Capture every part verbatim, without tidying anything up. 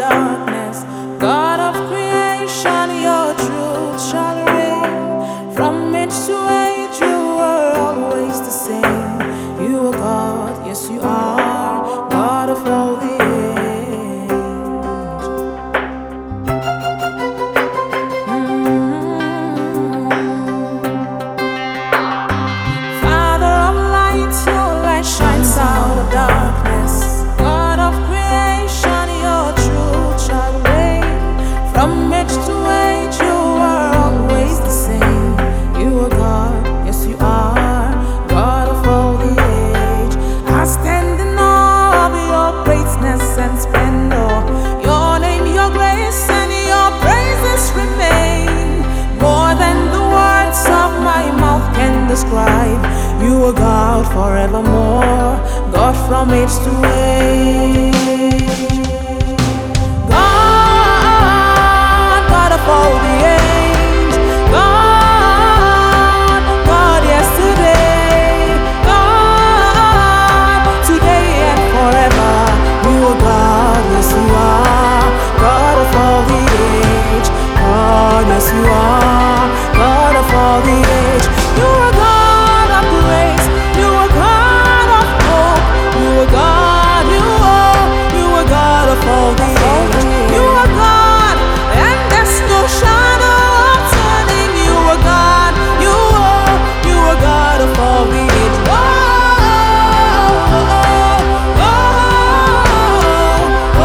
darkness. God of creation, your truth shall reign. From age to age, you are always the same. You are God, yes you are, God of all the age. Father of light, your light shines out of darkness. God of creation, your truth shall reign. From age to age, you are always the same. You are God, yes you are, God of all the age. I stand in awe of your greatness and splendor. Your name, your grace, and your praises remain. More than the words of my mouth can describe. You are God forevermore, God from age to age. God, God of all the age. God, God yesterday. God, today and forever. You are God, yes you are, God of all the age. God, yes you are, God of all the age. You are God of grace. You are God of hope. You are God. You are. You are God of all the age. You are God, and there's no shadow of turning. You are God. You are. You are God of all the age. Oh, oh, oh, oh,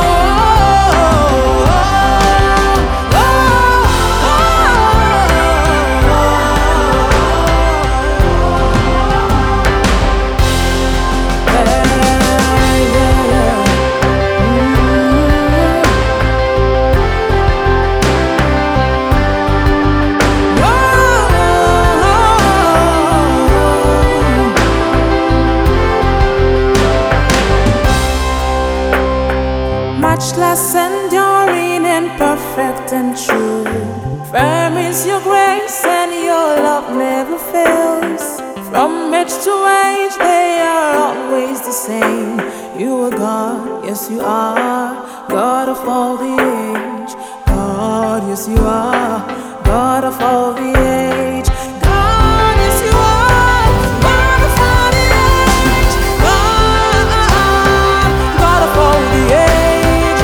matchless, enduring, and perfect and true. Firm is your grace, and your love never fails. From age to age, they are always the same. You are God, yes you are, God of all the age. God, yes you are, God of all the age. God, yes you are, God of all the age. God, God of all the age.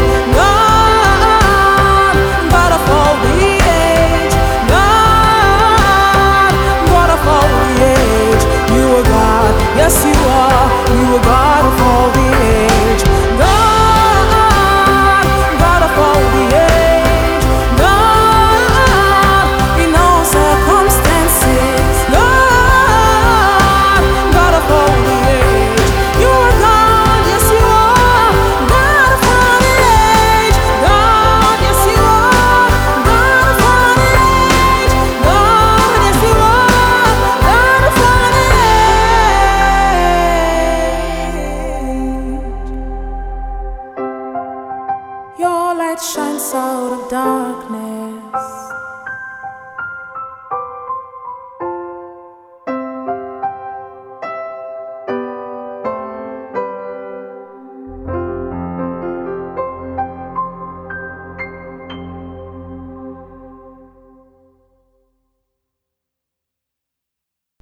God, God of all the age. God, God of all the age. You are God, yes you are, you are God of all the age. God, God of all the age. God, in all circumstances. God, God of all the age. You are God, yes you are, God of all the age. God, yes you are, God of all the age. God, yes you are, God of all the age. Your light shines out of darkness.